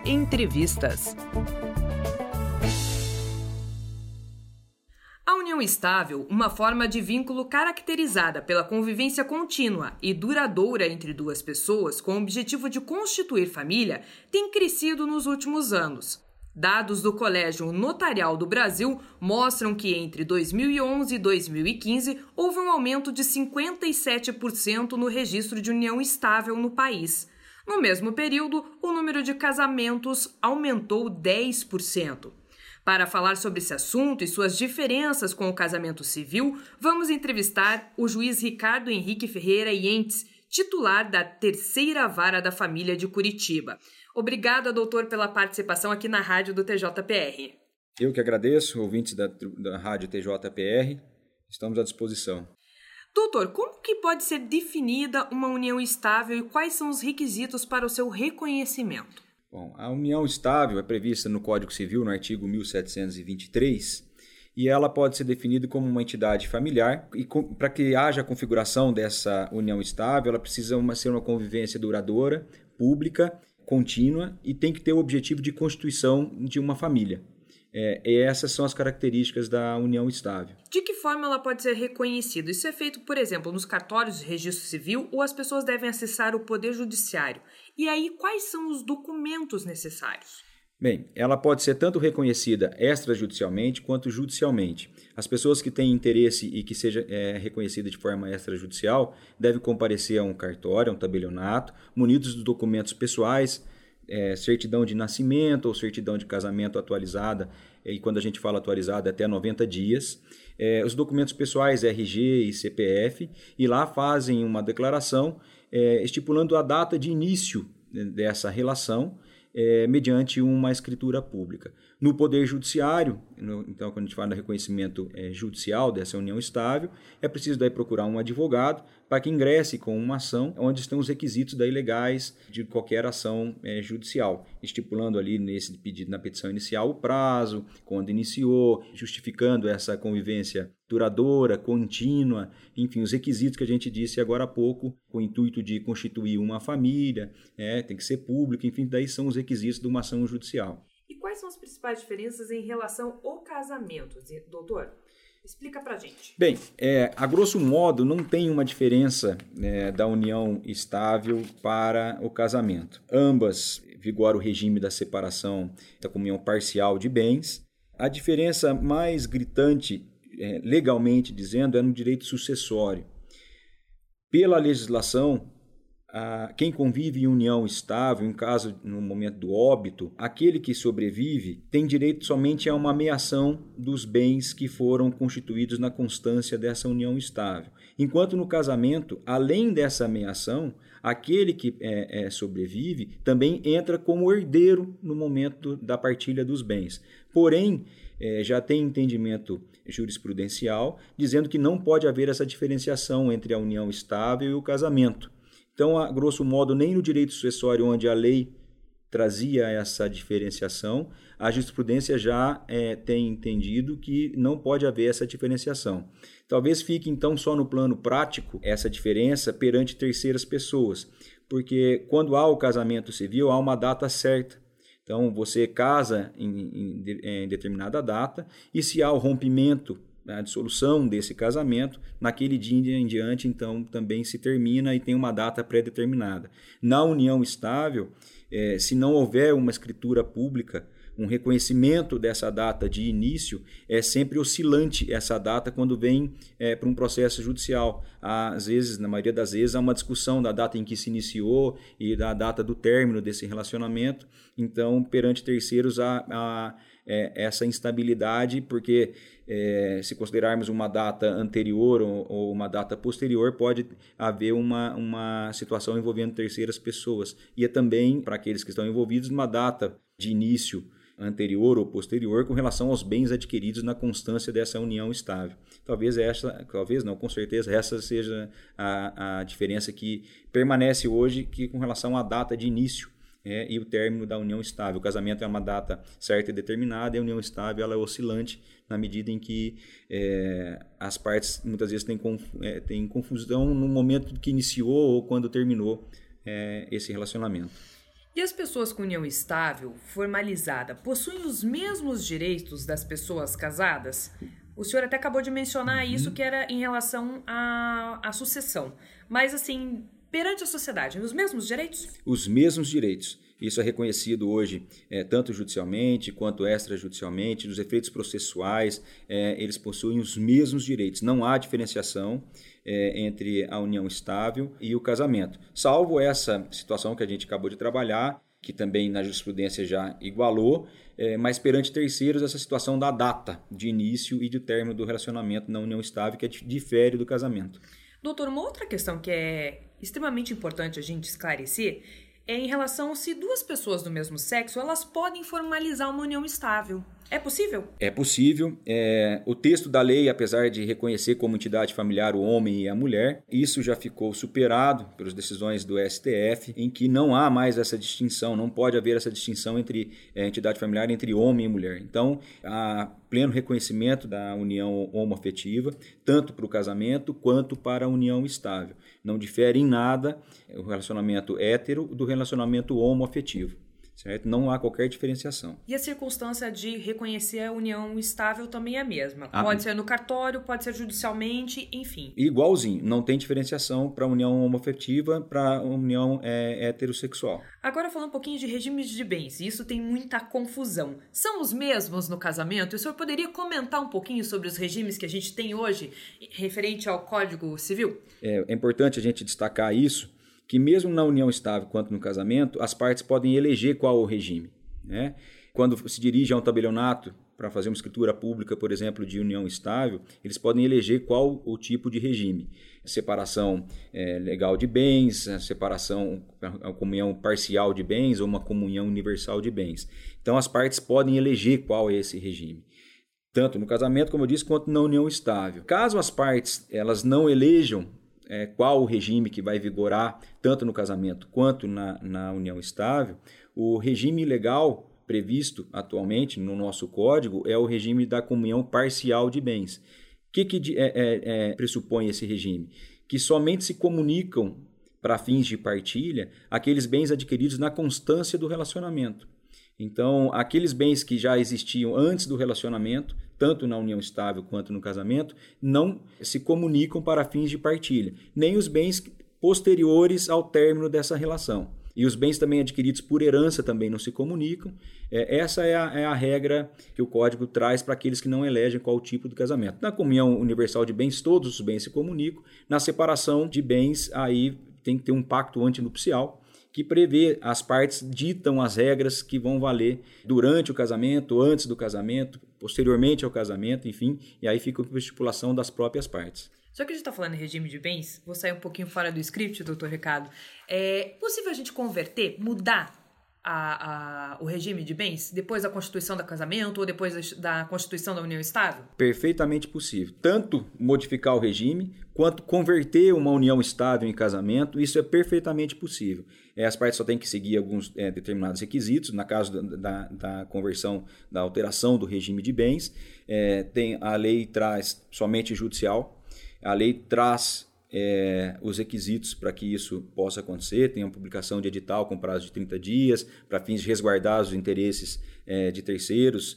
Entrevistas. A união estável, uma forma de vínculo caracterizada pela convivência contínua e duradoura entre duas pessoas com o objetivo de constituir família, tem crescido nos últimos anos. Dados do Colégio Notarial do Brasil mostram que entre 2011 e 2015 houve um aumento de 57% no registro de união estável no país. No mesmo período, o número de casamentos aumentou 10%. Para falar sobre esse assunto e suas diferenças com o casamento civil, vamos entrevistar o juiz Ricardo Henrique Ferreira Yentes, titular da Terceira Vara da Família de Curitiba. Obrigada, doutor, pela participação aqui na Rádio do TJPR. Eu que agradeço, ouvintes da Rádio TJPR, estamos à disposição. Doutor, como que pode ser definida uma união estável e quais são os requisitos para o seu reconhecimento? Bom, a união estável é prevista no Código Civil, no artigo 1723, e ela pode ser definida como uma entidade familiar, e para que haja a configuração dessa união estável, ela precisa ser uma convivência duradoura, pública, contínua, e tem que ter o objetivo de constituição de uma família. E essas são as características da união estável. De que forma ela pode ser reconhecida? Isso é feito, por exemplo, nos cartórios de registro civil ou as pessoas devem acessar o Poder Judiciário? E aí, quais são os documentos necessários? Bem, ela pode ser tanto reconhecida extrajudicialmente quanto judicialmente. As pessoas que têm interesse e que seja reconhecida de forma extrajudicial devem comparecer a um cartório, a um tabelionato, munidos dos documentos pessoais, certidão de nascimento ou certidão de casamento atualizada, e quando a gente fala atualizada, até 90 dias. Os documentos pessoais, RG e CPF, e lá fazem uma declaração estipulando a data de início dessa relação, mediante uma escritura pública. No Poder Judiciário, então quando a gente fala do reconhecimento judicial dessa união estável, é preciso daí procurar um advogado para que ingresse com uma ação onde estão os requisitos daí legais de qualquer ação judicial, estipulando ali nesse pedido, na petição inicial, o prazo, quando iniciou, justificando essa convivência duradoura, contínua, enfim, os requisitos que a gente disse agora há pouco, com o intuito de constituir uma família, tem que ser público, enfim, daí são os requisitos de uma ação judicial. E quais são as principais diferenças em relação ao casamento, doutor? Explica pra gente. Bem, a grosso modo, não tem uma diferença da união estável para o casamento. Ambas vigora o regime da separação, da comunhão parcial de bens. A diferença mais gritante, legalmente dizendo, é no direito sucessório. Pela legislação, quem convive em união estável, em caso no momento do óbito, aquele que sobrevive tem direito somente a uma ameação dos bens que foram constituídos na constância dessa união estável. Enquanto no casamento, além dessa ameação, aquele que sobrevive também entra como herdeiro no momento da partilha dos bens. Porém, já tem entendimento jurisprudencial dizendo que não pode haver essa diferenciação entre a união estável e o casamento. Então, a grosso modo, nem no direito sucessório, onde a lei trazia essa diferenciação, a jurisprudência já tem entendido que não pode haver essa diferenciação. Talvez fique, então, só no plano prático essa diferença perante terceiras pessoas, porque quando há o casamento civil, há uma data certa. Então, você casa em determinada data, e se há o rompimento, a dissolução desse casamento, naquele dia em diante, então, também se termina e tem uma data pré-determinada. Na união estável, se não houver uma escritura pública, um reconhecimento dessa data de início, é sempre oscilante essa data quando vem para um processo judicial. Às vezes, na maioria das vezes, há uma discussão da data em que se iniciou e da data do término desse relacionamento. Então, perante terceiros, há essa instabilidade, porque se considerarmos uma data anterior ou uma data posterior, pode haver uma situação envolvendo terceiras pessoas. E é também, para aqueles que estão envolvidos, uma data de início anterior ou posterior com relação aos bens adquiridos na constância dessa união estável. Com certeza essa seja a diferença que permanece hoje com relação à data de início e o término da união estável. O casamento é uma data certa e determinada, e a união estável ela é oscilante na medida em que as partes muitas vezes têm confusão no momento que iniciou ou quando terminou esse relacionamento. E as pessoas com união estável, formalizada, possuem os mesmos direitos das pessoas casadas? O senhor até acabou de mencionar isso, que era em relação à sucessão. Mas, assim, perante a sociedade, os mesmos direitos? Os mesmos direitos. Isso é reconhecido hoje tanto judicialmente quanto extrajudicialmente, nos efeitos processuais, eles possuem os mesmos direitos. Não há diferenciação entre a união estável e o casamento, salvo essa situação que a gente acabou de trabalhar, que também na jurisprudência já igualou, mas perante terceiros essa situação da data de início e de término do relacionamento na união estável, que difere do casamento. Doutor, uma outra questão que é extremamente importante a gente esclarecer é em relação se duas pessoas do mesmo sexo elas podem formalizar uma união estável. É possível? É possível. O texto da lei, apesar de reconhecer como entidade familiar o homem e a mulher, isso já ficou superado pelas decisões do STF, em que não há mais essa distinção, não pode haver essa distinção entre entidade familiar entre homem e mulher. Então, há pleno reconhecimento da união homoafetiva, tanto para o casamento quanto para a união estável. Não difere em nada o relacionamento hétero do relacionamento homoafetivo. Certo? Não há qualquer diferenciação. E a circunstância de reconhecer a união estável também é a mesma? Pode ser no cartório, pode ser judicialmente, enfim. Igualzinho, não tem diferenciação para a união homoafetiva, para a união heterossexual. Agora falando um pouquinho de regimes de bens, isso tem muita confusão. São os mesmos no casamento? E o senhor poderia comentar um pouquinho sobre os regimes que a gente tem hoje referente ao Código Civil? É importante a gente destacar isso, que mesmo na união estável quanto no casamento, as partes podem eleger qual o regime. Né? Quando se dirige a um tabelionato para fazer uma escritura pública, por exemplo, de união estável, eles podem eleger qual o tipo de regime. Separação legal de bens, separação, a comunhão parcial de bens ou uma comunhão universal de bens. Então as partes podem eleger qual é esse regime. Tanto no casamento, como eu disse, quanto na união estável. Caso as partes elas não elejam qual o regime que vai vigorar tanto no casamento quanto na união estável, o regime legal previsto atualmente no nosso código é o regime da comunhão parcial de bens. O que pressupõe esse regime? Que somente se comunicam para fins de partilha aqueles bens adquiridos na constância do relacionamento. Então, aqueles bens que já existiam antes do relacionamento, tanto na união estável quanto no casamento, não se comunicam para fins de partilha, nem os bens posteriores ao término dessa relação. E os bens também adquiridos por herança também não se comunicam. Essa é a regra que o Código traz para aqueles que não elegem qual o tipo de casamento. Na comunhão universal de bens, todos os bens se comunicam. Na separação de bens, aí tem que ter um pacto antinupcial, que prevê, as partes ditam as regras que vão valer durante o casamento, antes do casamento, posteriormente ao casamento, enfim, e aí fica a estipulação das próprias partes. Só que a gente está falando em regime de bens, vou sair um pouquinho fora do script, doutor Ricardo. É possível a gente converter, mudar o regime de bens depois da constituição do casamento ou depois da constituição da união estável? Perfeitamente possível. Tanto modificar o regime, quanto converter uma união estável em casamento, isso é perfeitamente possível. As partes só têm que seguir alguns determinados requisitos, no caso da conversão, da alteração do regime de bens. A lei traz somente judicial, a lei traz os requisitos para que isso possa acontecer, tem uma publicação de edital com prazo de 30 dias, para fins de resguardar os interesses de terceiros.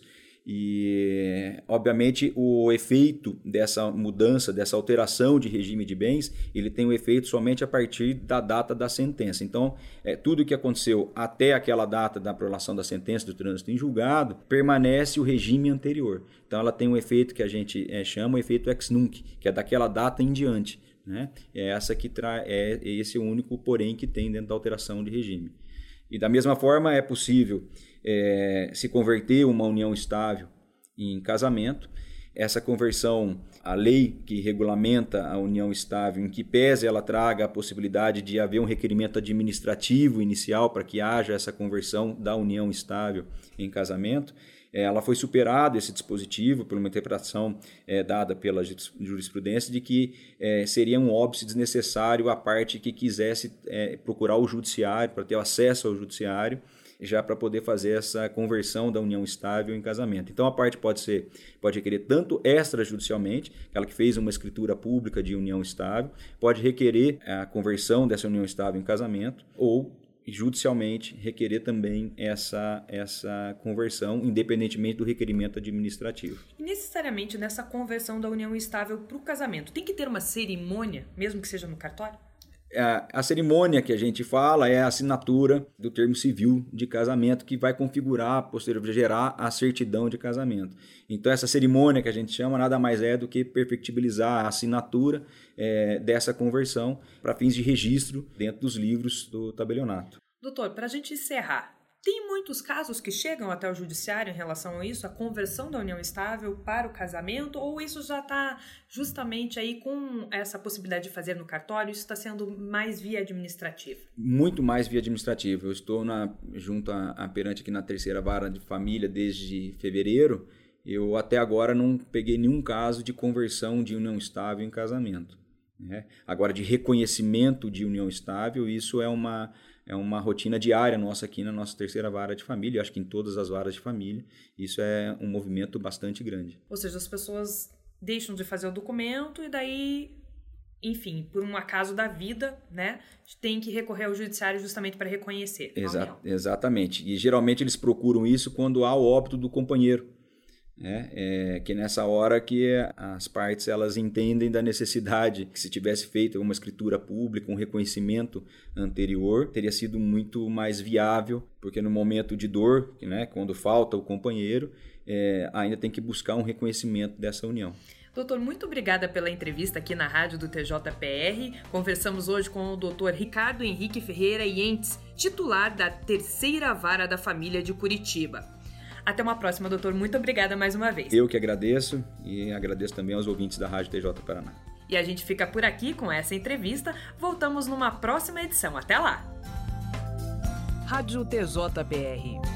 E, obviamente, o efeito dessa mudança, dessa alteração de regime de bens, ele tem um efeito somente a partir da data da sentença. Então, tudo o que aconteceu até aquela data da prolação da sentença do trânsito em julgado, permanece o regime anterior. Então, ela tem um efeito que a gente chama o efeito ex nunc, que é daquela data em diante. Né? Esse é o único porém que tem dentro da alteração de regime. E da mesma forma é possível se converter uma união estável em casamento. Essa conversão, a lei que regulamenta a união estável, em que pese ela traga a possibilidade de haver um requerimento administrativo inicial para que haja essa conversão da união estável em casamento, ela foi superado esse dispositivo por uma interpretação dada pela jurisprudência de que seria um óbice desnecessário a parte que quisesse procurar o judiciário, para ter acesso ao judiciário, já para poder fazer essa conversão da união estável em casamento. Então a parte pode requerer tanto extrajudicialmente, aquela que fez uma escritura pública de união estável, pode requerer a conversão dessa união estável em casamento, ou judicialmente requerer também essa conversão, independentemente do requerimento administrativo. E necessariamente nessa conversão da união estável para o casamento, tem que ter uma cerimônia, mesmo que seja no cartório? A cerimônia que a gente fala é a assinatura do termo civil de casamento, que vai configurar, posteriormente, gerar a certidão de casamento. Então, essa cerimônia que a gente chama nada mais é do que perfectibilizar a assinatura dessa conversão para fins de registro dentro dos livros do tabelionato. Doutor, para a gente encerrar, tem muitos casos que chegam até o judiciário em relação a isso, a conversão da união estável para o casamento, ou isso já está justamente aí com essa possibilidade de fazer no cartório, isso está sendo mais via administrativa? Muito mais via administrativa. Eu estou junto a perante aqui na terceira vara de família desde fevereiro. Eu até agora não peguei nenhum caso de conversão de união estável em casamento, né? Agora, de reconhecimento de união estável, isso é uma rotina diária nossa aqui na nossa terceira vara de família, eu acho que em todas as varas de família, isso é um movimento bastante grande. Ou seja, as pessoas deixam de fazer o documento e daí, enfim, por um acaso da vida, né, tem que recorrer ao judiciário justamente para reconhecer. Exatamente, e geralmente eles procuram isso quando há o óbito do companheiro. Que nessa hora que as partes elas entendem da necessidade que se tivesse feito uma escritura pública, um reconhecimento anterior, teria sido muito mais viável, porque no momento de dor, né, quando falta o companheiro, ainda tem que buscar um reconhecimento dessa união. Doutor, muito obrigada pela entrevista aqui na rádio do TJPR. Conversamos hoje com o doutor Ricardo Henrique Ferreira Ientes, titular da Terceira Vara da Família de Curitiba. Até uma próxima, doutor. Muito obrigada mais uma vez. Eu que agradeço e agradeço também aos ouvintes da Rádio TJ Paraná. E a gente fica por aqui com essa entrevista. Voltamos numa próxima edição. Até lá! Rádio TJPR.